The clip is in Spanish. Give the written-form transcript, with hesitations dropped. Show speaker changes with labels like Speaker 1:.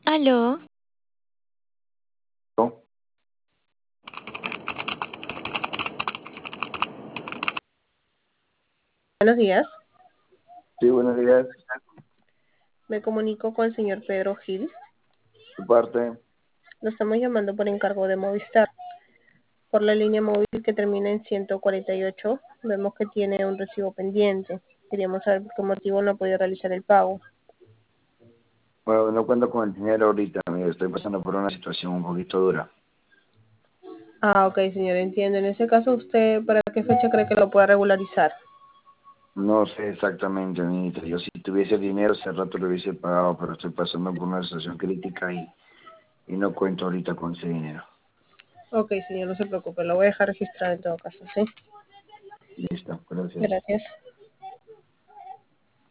Speaker 1: Aló,
Speaker 2: ¿No?
Speaker 3: Buenos días,
Speaker 2: Sí, buenos días.
Speaker 3: me comunico con el señor Pedro Gil.
Speaker 2: Tu parte.
Speaker 3: Lo estamos llamando por encargo de Movistar. Por la línea móvil que termina en 148, vemos que tiene un recibo pendiente. Queríamos saber por qué motivo no ha podido realizar el pago.
Speaker 2: Bueno, no cuento con el dinero ahorita, amigo. Estoy pasando por una situación un poquito dura.
Speaker 3: Ah, ok, señor, entiendo. En ese caso, ¿usted para qué fecha cree que lo pueda regularizar?
Speaker 2: No sé exactamente, amiguito. Yo si tuviese dinero, hace rato lo hubiese pagado, pero estoy pasando por una situación crítica y no cuento ahorita con ese dinero.
Speaker 3: Ok, señor, no se preocupe, lo voy a dejar registrado en todo caso, ¿sí?
Speaker 2: Listo, gracias.
Speaker 3: Gracias.